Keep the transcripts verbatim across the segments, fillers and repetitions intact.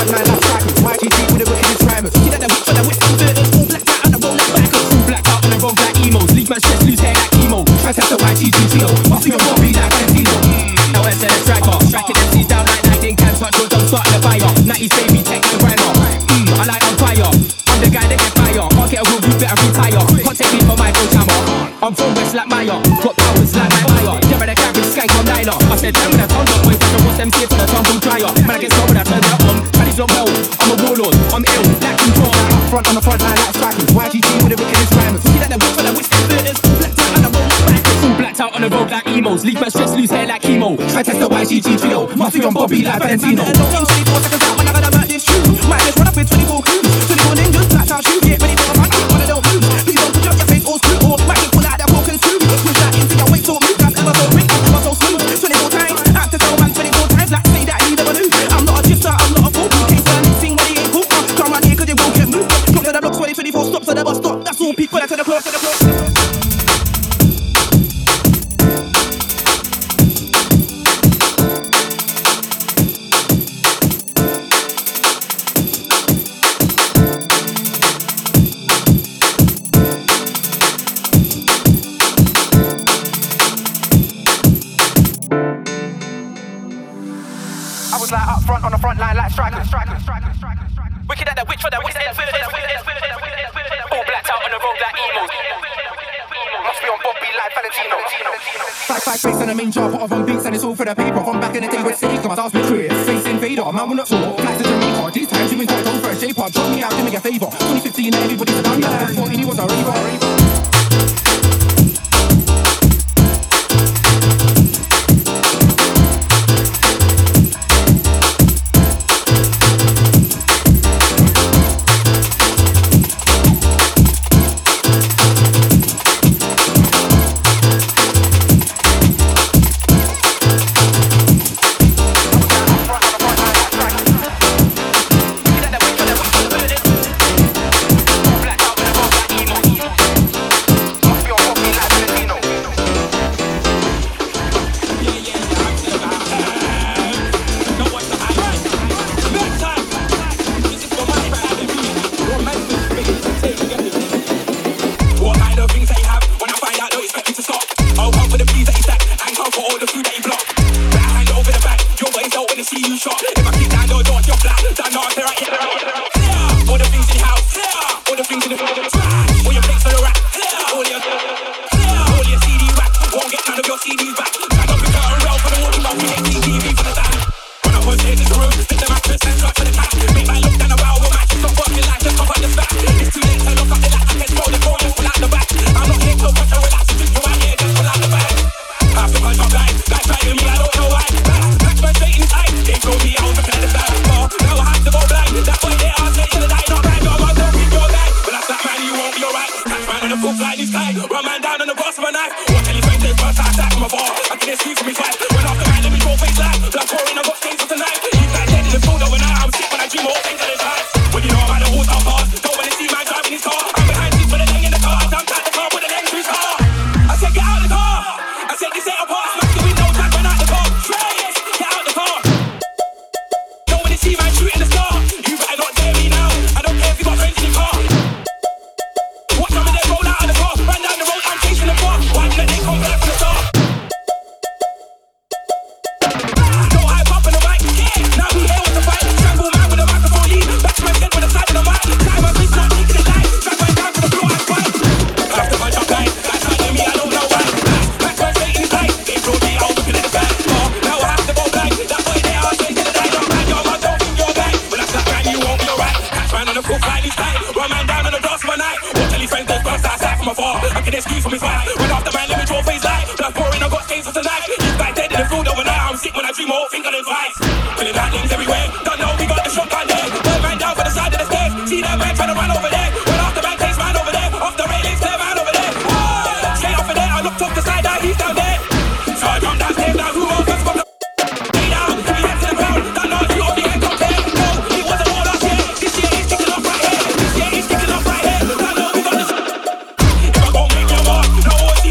front line like strikers. Y G G with the wickedest rhymers. You know that whip for the whip converters. All blacked out on the road like backers. All blacked out on the road like emos. Leave my stress, lose hair like emo. Try to test the Y G G trio. Must be a Bobby like Valentino. Now I said a striker. Striking M Cs down like lightning. Can't touch or don't start in the fire. nineties baby, tech and grinder. Mmm, I like on fire. I'm the guy that get fire. Can't get a real group, better retire. Can't take me for Michael Jammer. I'm from West like Maya. Got powers like my fire. Yeah, but I can't be skank on Nyla. I said, damn, when I found out boys, I watch them see it on the tumble dryer. Man, I get started, I turn it up on. Trying to well, I'm a warlord. I'm ill, black control. Up front on the front line like strikers. Y G G with the wickedest rhymers. You know that whip for the whip converters. Blacked out on the road like backers. All blacked out on the road like emos. Leave my stress, lose hair like chemo. Try to test the Y G G trio. Must be on Bobby like Valentino. twenty-four seconds out when I got about this shoe. Might just run up with twenty-four crews. twenty-four ninjas, blacked out shoes. Get ready for a fight, but I don't lose. Please don't put up your face all screw. Or might just pull out that broken screw. Push that into your waist or move. That's ever so quick, ever so smooth. twenty-four times, I have to tell man twenty-four times. Like say that he never knew. I'm not a drifter, I'm not a fool. Case for the next thing when he ain't cool. Come around here cause you won't get moved. Come to the blocks twenty twenty-four stops at the bus stop. That's all people that to the clock, to the clock. Like up front on the front line like strikers. Wicked at the witch for the witch. All blacked out on the road like emos. Must be on Bobby like Valentino. Five five face on the main job, put off on beats and it's all for the paper. From back in the day with Sega, I was my career. Face Invader, man, we're not sure. Flights to Jamaica, these times you been called over a J-pop. Drop me out, do me a favour. twenty fifteen, everybody's a dumb man. fourteen, he was a raver. No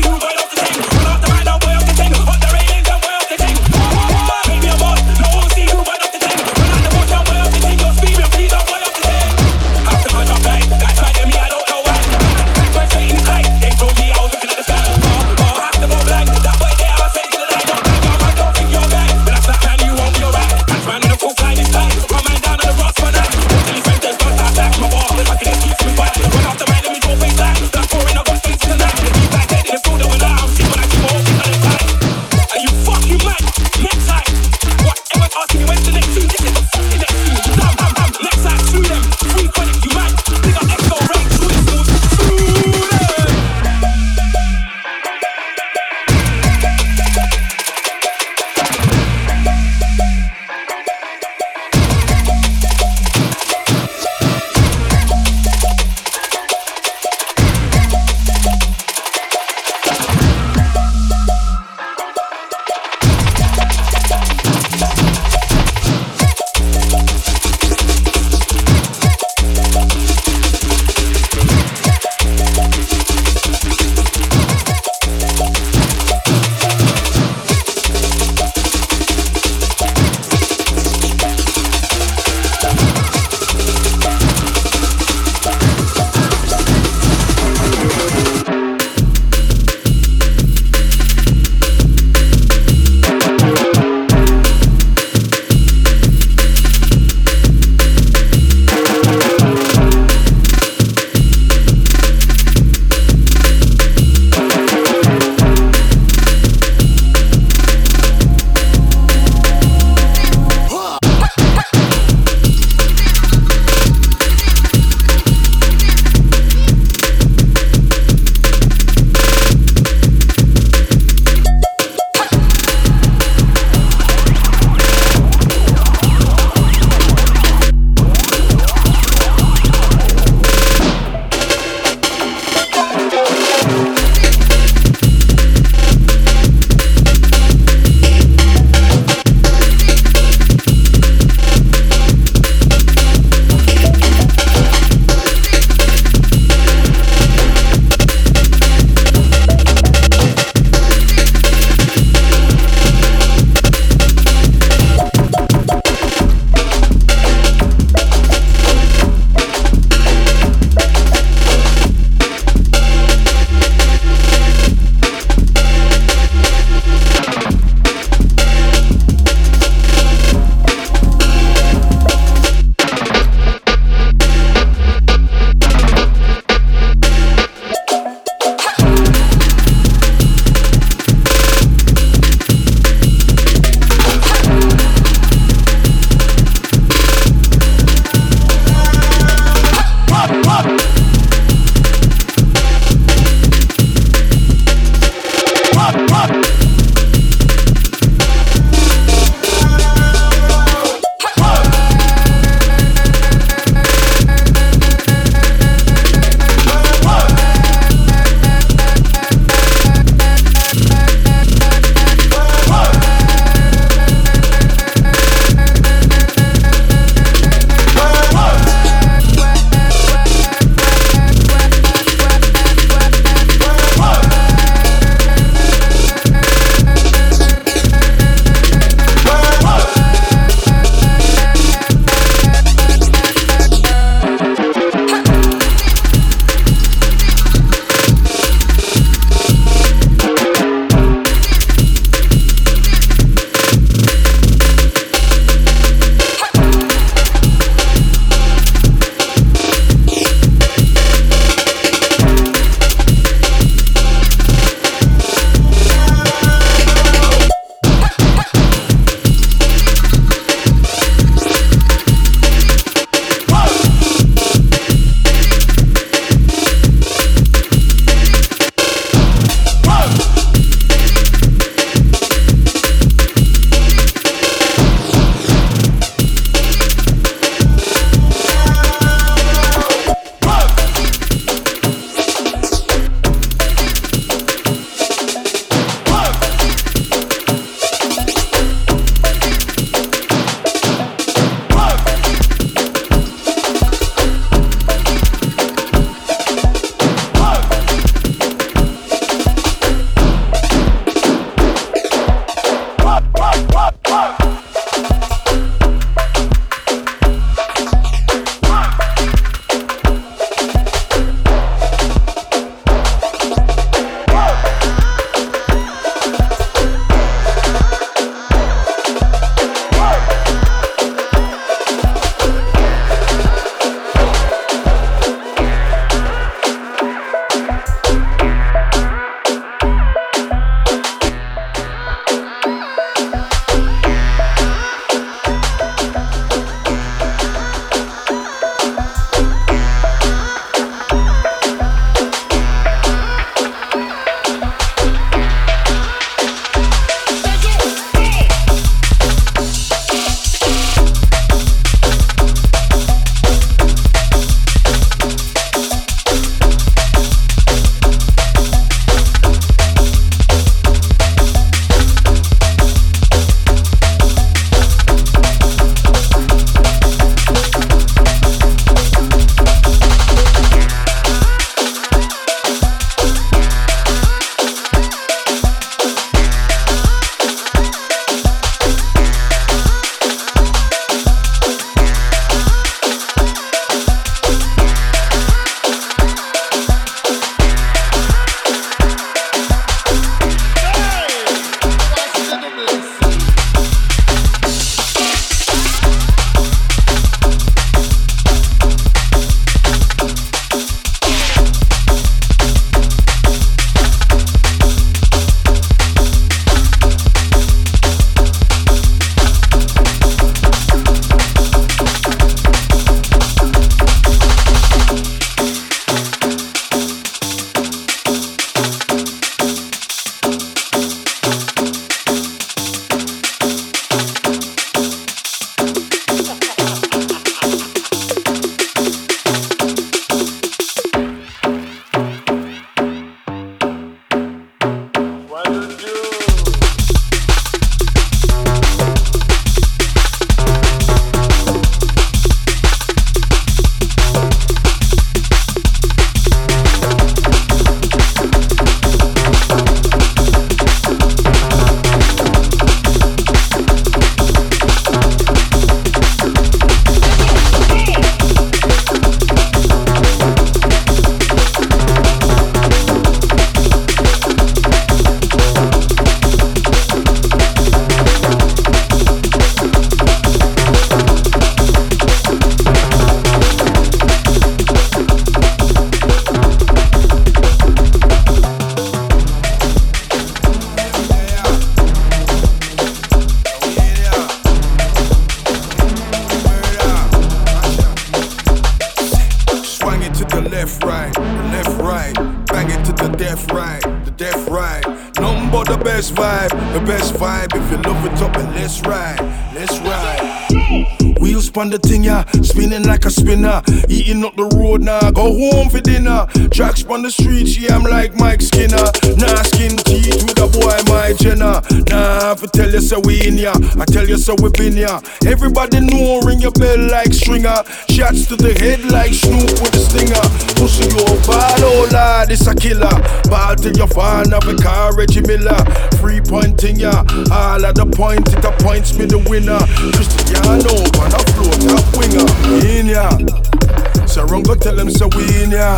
left, right, the left, right. Bang it to the death, right, the death, right. Nothing but the best vibe, the best vibe. If you love it up, and let's ride, let's ride. Wheels pon the thing, yeah, spinning like a spinner. Eating up the road now, nah, go home for dinner. Tracks pon the streets, yeah, I'm like Mike Skinner. Nah, skin teeth with a boy, my Jenna. Nah, if I tell you so we in ya, I tell you so we been ya. Everybody know, ring your bell like Stringer. Shots to the head like Snoop with the stinger. Pussy your ball, oh lad, it's a killer. Ball till you fall, have a car, Reggie Miller. Free pointing ya, all at the point, it a points me the winner. Cristiano, man, a float, top winger. In ya, so run go tell him so we in ya.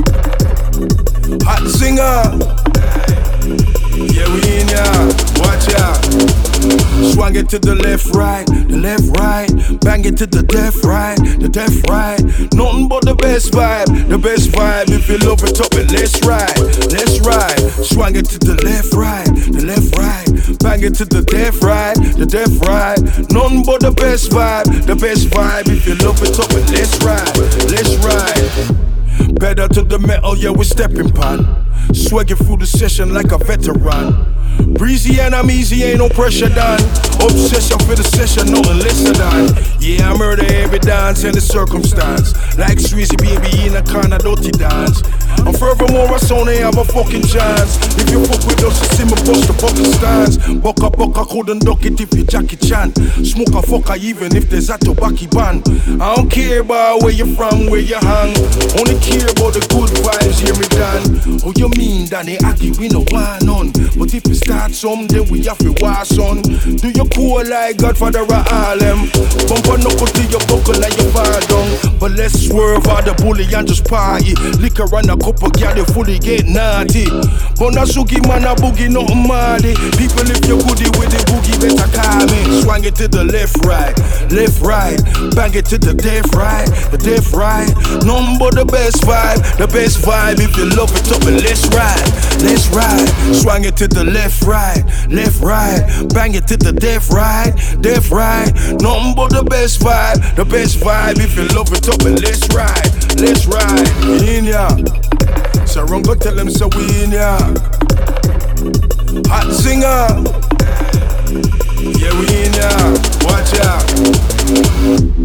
Hot singer, yeah we in ya, watch ya. Swang it to the left, right, the left, right. Bang it to the death, right, the death, right. Nothing but the best vibe, the best vibe. If you love it up, and let's ride, let's ride. Swang it to the left, right, the left, right. Bang it to the death, right, the death, right. Nothing but the best vibe, the best vibe. If you love it up, and let's ride, let's ride. Better to the metal, yeah, we're stepping pan. Swagging through the session like a veteran. Breezy and I'm easy, ain't no pressure done. Obsession for the session, nothing lesser than. Yeah, I murder every dance and the circumstance. Like Sweezy baby in a kind of dirty dance. And furthermore, I sound ain't have a fucking chance. If you fuck with us, you see me bust the fucking stance. Bucka bucka couldn't duck it if you Jackie Chan. Smoke a fucker even if there's a tobacco ban. I don't care about where you're from, where you hang. Only care about the good vibes, hear me Dan. Oh, you mean Danny Aki, we no want none. But if you start some, then we have to watch on. Do you cool like Godfather of Harlem? Bump a knuckle to your buckle like your fall down. But let's swerve out the bully and just party. Liquor and a couple girl, they fully get naughty. But na sugi man a boogie, nothing mardy. People if you goodie with the boogie, better call me. Swang it to the left, right, left, right. Bang it to the death, right, the death, right. Nothing but the best vibe, the best vibe. If you love it up, and let's ride, let's ride. Swang it to the left, right, left, right. Bang it to the death, right, death, right. Nothing but the best vibe, the best vibe. If you love it up, and let's ride, let's ride. In ya, so run go tell him so we in ya. Hot singer, yeah we in ya, watch ya.